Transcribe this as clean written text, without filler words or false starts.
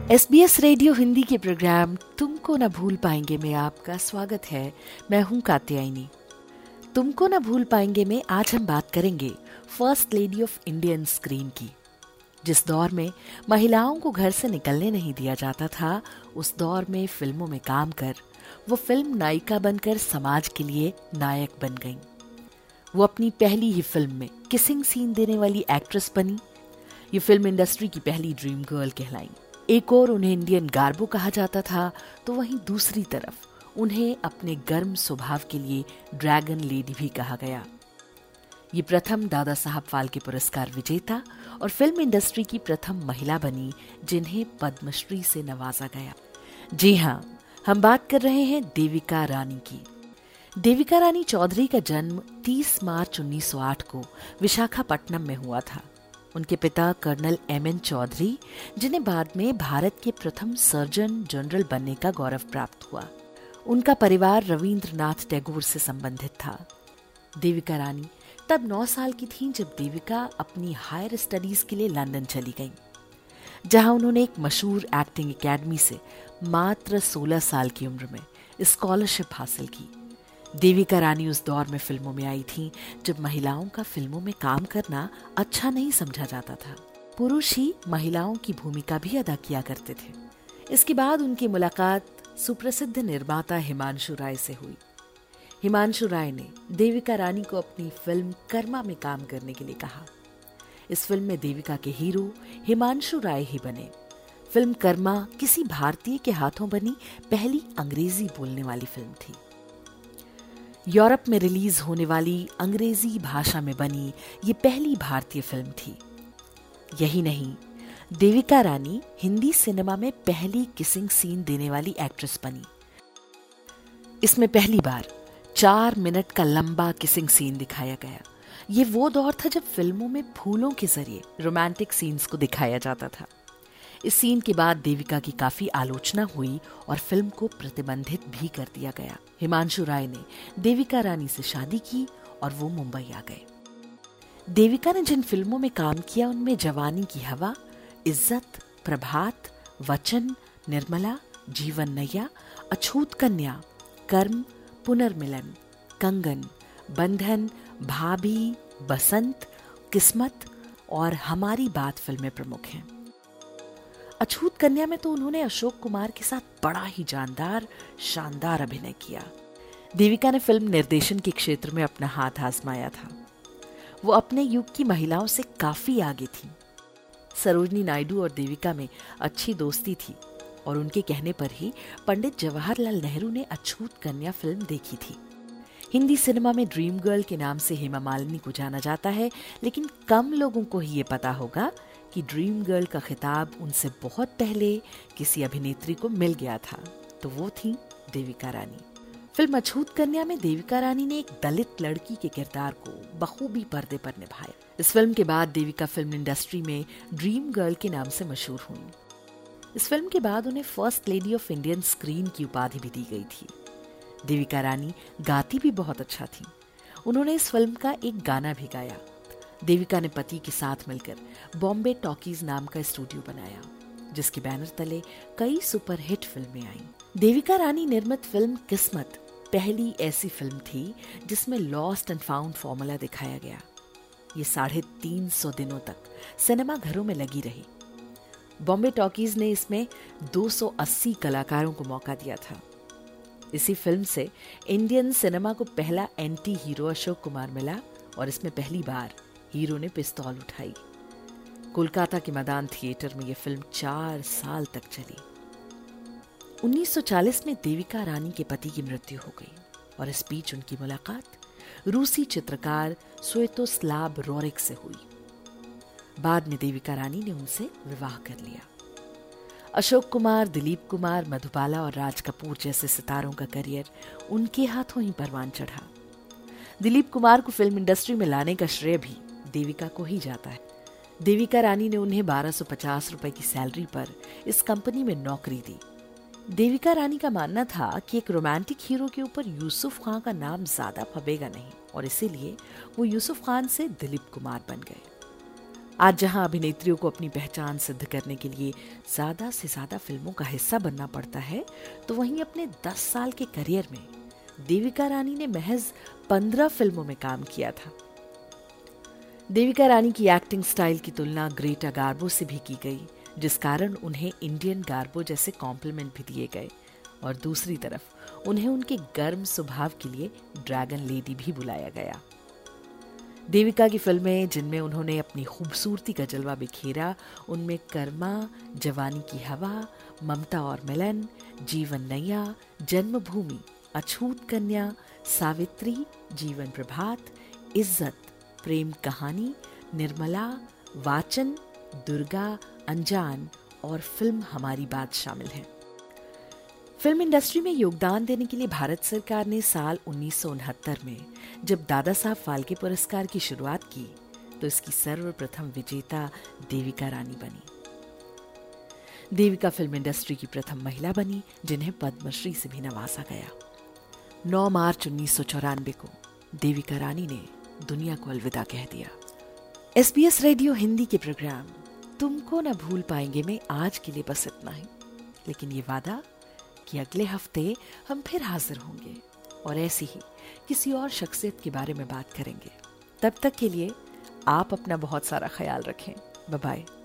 SBS radio Hindi के programme तुमको न भूल पाएंगे में आपका स्वागत है। मैं हूं कात्यायनी। तुमको न भूल पाएंगे में आज हम बात करेंगे first lady of Indian screen की। जिस दौर में महिलाओं को घर से निकलने नहीं दिया जाता था, उस दौर में फिल्मों में काम कर वो फिल्म नायिका बनकर समाज के लिए नायक बन गईं। वो अपनी पहली ही फिल्म में किसिंग सीन देने वाली एक्ट्रेस बनी। ये फिल्म इंडस्ट्री की पहली ड्रीम गर्ल कहलाई। एक और उन्हें इंडियन गार्बो कहा जाता था, तो वहीं दूसरी तरफ उन्हें अपने गर्म स्वभाव के लिए ड्रैगन लेडी भी कहा गया। ये प्रथम दादा साहब फाल्के पुरस्कार विजेता और फिल्म इंडस्ट्री की प्रथम महिला बनी जिन्हें पद्मश्री से नवाजा गया। जी हाँ, हम बात कर रहे हैं देविका रानी की। देविका रानी चौधरी का जन्म 30 मार्च 1908 को विशाखापट्टनम में हुआ था। उनके पिता कर्नल M.N. चौधरी, जिन्हें बाद में भारत के प्रथम सर्जन जनरल बनने का गौरव प्राप्त हुआ। उनका परिवार रविंद्रनाथ टैगोर से संबंधित था। देविका रानी तब 9 साल की थीं जब देविका अपनी हायर स्टडीज के लिए लंदन चली गईं, जहां उन्होंने एक मशहूर एक्टिंग एकेडमी से मात्र 16 साल की उम्र में स्कॉलरशिप हासिल की। देविका रानी उस दौर में फिल्मों में आई थीं जब महिलाओं का फिल्मों में काम करना अच्छा नहीं समझा जाता था। पुरुष ही महिलाओं की भूमिका भी अदा किया करते थे। इसके बाद उनकी मुलाकात सुप्रसिद्ध निर्माता हिमांशु राय से हुई। हिमांशु राय ने देविका रानी को अपनी फिल्म कर्मा में काम करने के लिए कहा। इस फिल्म में देविका के हीरो हिमांशु राय ही बने। फिल्म कर्मा किसी भारतीय के हाथों बनी पहली अंग्रेजी बोलने वाली फिल्म थी। यूरोप में रिलीज होने वाली अंग्रेजी भाषा में बनी ये पहली भारतीय फिल्म थी। यही नहीं, देविका रानी हिंदी सिनेमा में पहली किसिंग सीन देने वाली एक्ट्रेस बनी। इसमें पहली बार 4 मिनट का लंबा किसिंग सीन दिखाया गया। ये वो दौर था जब फिल्मों में फूलों के जरिए रोमांटिक सीन्स को दिखाया जाता था। इस सीन के बाद देविका की काफी आलोचना हुई और फिल्म को प्रतिबंधित भी कर दिया गया। हिमांशु राय ने देविका रानी से शादी की और वो मुंबई आ गए। देविका ने जिन फिल्मों में काम किया उनमें जवानी की हवा, इज्जत, प्रभात, वचन, निर्मला, जीवन नैया, अछूत कन्या, कर्म, पुनर्मिलन, कंगन, बंधन, भाभी, बसंत, किस्मत और हमारी बात फिल्में प्रमुख हैं। अछूत कन्या में तो उन्होंने अशोक कुमार के साथ बड़ा ही शानदार अभिनय किया। देविका ने फिल्म निर्देशन के क्षेत्र में अपना हाथ आजमाया था। वो अपने युग की महिलाओं से काफी आगे थी। सरोजनी नायडू और देविका में अच्छी दोस्ती थी और उनके कहने पर ही पंडित जवाहरलाल नेहरू ने अछूत कन्या फिल्म देखी थी। हिंदी सिनेमा में ड्रीम गर्ल के नाम से हेमा मालिनी को जाना जाता है, लेकिन कम लोगों को ही ये पता होगा कि ड्रीम गर्ल का खिताब उनसे बहुत पहले किसी अभिनेत्री को मिल गया था, तो वो थी देविका रानी। फिल्म अछूत कन्या में देविका रानी ने एक दलित लड़की के किरदार को बखूबी पर्दे पर निभाया। इस फिल्म के बाद देविका फिल्म इंडस्ट्री में ड्रीम गर्ल के नाम से मशहूर हुई। इस फिल्म के बाद उन्हें first lady of Indian screen की उपाधि भी दी गई थी। देविका रानी गाती भी बहुत अच्छा थी। उन्होंने इस फिल्म का एक गाना भी गाया। देविका ने पति के साथ मिलकर बॉम्बे टॉकीज नाम का स्टूडियो बनाया, जिसके बैनर तले कई सुपरहिट फिल्में आईं। देविका रानी निर्मित फिल्म किस्मत पहली ऐसी फिल्म थी जिसमें लॉस्ट एंड फाउंड फॉर्मूला दिखाया गया। ये 350 दिनों तक सिनेमा घरों में लगी रही। बॉम्बे टॉकीज ने इसमें 280 कलाकारों को मौका दिया था। इसी फिल्म से इंडियन सिनेमा को पहला एंटी हीरो अशोक कुमार मिला और इसमें पहली बार हीरो ने पिस्तौल उठाई। कोलकाता के मैदान थिएटर में यह फिल्म 4 साल तक चली। 1940 में देविका रानी के पति की मृत्यु हो गई और इस बीच उनकी मुलाकात रूसी चित्रकार स्वेतोस्लाव रोरिक से हुई। बाद में देविका रानी ने उनसे विवाह कर लिया। अशोक कुमार, दिलीप कुमार, मधुबाला और राज कपूर जैसे सितारों का करियर उनके हाथों ही परवान चढ़ा। दिलीप कुमार को फिल्म इंडस्ट्री में लाने का श्रेय भी देविका को ही जाता है। देविका रानी ने उन्हें 1250 रुपए की सैलरी पर इस कंपनी में नौकरी दी। देविका रानी का मानना था कि एक रोमांटिक हीरो के ऊपर यूसुफ खान का नाम ज्यादा फबेगा नहीं और इसीलिए वो यूसुफ खान से दिलीप कुमार बन गए। आज जहां अभिनेत्रियों को अपनी पहचान सिद्ध करने के लिए ज्यादा से ज्यादा फिल्मों का हिस्सा बनना पड़ता है, तो वहीं अपने 10 साल के करियर में देविका रानी ने महज 15 फिल्मों में काम किया था। देविका रानी की एक्टिंग स्टाइल की तुलना ग्रेटा गार्बो से भी की गई, जिस कारण उन्हें इंडियन गार्बो जैसे कॉम्प्लीमेंट भी दिए गए, और दूसरी तरफ उन्हें उनके गर्म स्वभाव के लिए ड्रैगन लेडी भी बुलाया गया। देविका की फिल्में जिनमें उन्होंने अपनी खूबसूरती का जलवा बिखेरा, उनमें कर्मा, जवानी की हवा, ममता और मिलन, जीवन नैया, जन्मभूमि, अछूत कन्या, सावित्री, जीवन प्रभात, इज्जत, प्रेम कहानी, निर्मला, वाचन, दुर्गा, अनजान और फिल्म हमारी बात शामिल हैं। फिल्म इंडस्ट्री में योगदान देने के लिए भारत सरकार ने साल 1969 में जब दादा साहब फाल्के पुरस्कार की शुरुआत की, तो इसकी सर्वप्रथम विजेता देविका रानी बनी। देविका फिल्म इंडस्ट्री की प्रथम महिला बनी जिन्हें पद्मश्री से भी नवाजा गया। 9 मार्च 1994 को देविका रानी ने दुनिया को अलविदा कह दिया। SBS रेडियो हिंदी के प्रोग्राम तुमको न भूल पाएंगे में आज के लिए बस इतना ही, लेकिन ये वादा कि अगले हफ्ते हम फिर हाजिर होंगे और ऐसी ही किसी और शख्सियत के बारे में बात करेंगे। तब तक के लिए आप अपना बहुत सारा ख्याल रखें। Bye bye.